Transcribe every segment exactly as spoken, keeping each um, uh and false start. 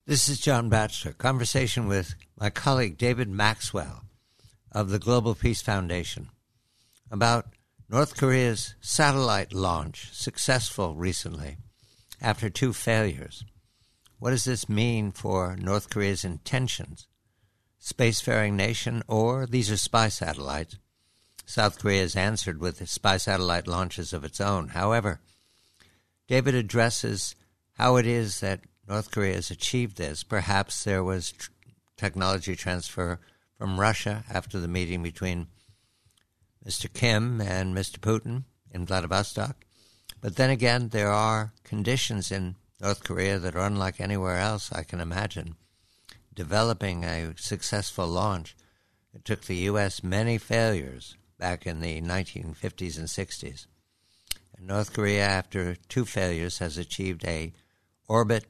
This is John Batchelor, conversation with my colleague David Maxwell of the Global Peace Foundation about North Korea's satellite launch, successful recently, after two failures. What does this mean for North Korea's intentions? Spacefaring nation, or these are spy satellites? South Korea has answered with spy satellite launches of its own. However, David addresses how it is that North Korea has achieved this. Perhaps there was tr- technology transfer from Russia after the meeting between Mister Kim and Mister Putin in Vladivostok. But then again, there are conditions in North Korea that are unlike anywhere else I can imagine. Developing a successful launch, it took the U S many failures back in the nineteen fifties and sixties. And North Korea, after two failures, has achieved a orbit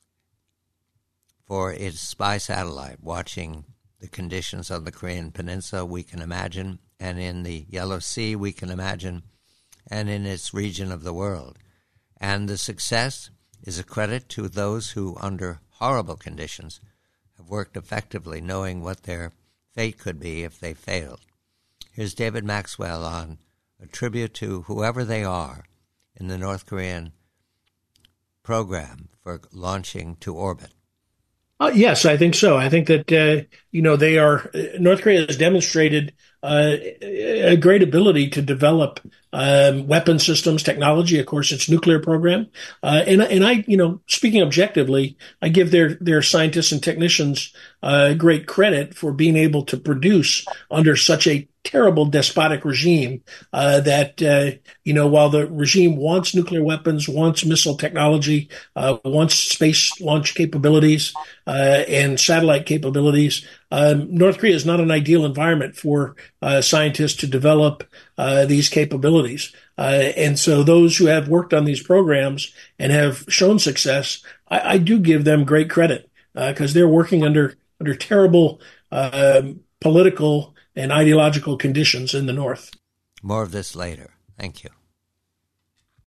for its spy satellite, watching the conditions on the Korean Peninsula, we can imagine, and in the Yellow Sea, we can imagine, and in its region of the world. And the success is a credit to those who, under horrible conditions, have worked effectively, knowing what their fate could be if they failed. Here's David Maxwell on a tribute to whoever they are in the North Korean program for launching to orbit. Uh, yes, I think so. I think that, uh, you know, they are, North Korea has demonstrated uh, a great ability to develop um, weapon systems, technology, of course, its nuclear program. Uh, and, and I, you know, speaking objectively, I give their, their scientists and technicians uh, great credit for being able to produce under such a terrible despotic regime uh, that, uh, you know, while the regime wants nuclear weapons, wants missile technology, uh, wants space launch capabilities uh, and satellite capabilities, um, North Korea is not an ideal environment for uh, scientists to develop uh, these capabilities. Uh, and so those who have worked on these programs and have shown success, I, I do give them great credit because uh, they're working under under terrible uh, political and ideological conditions in the North. More of this later. Thank you.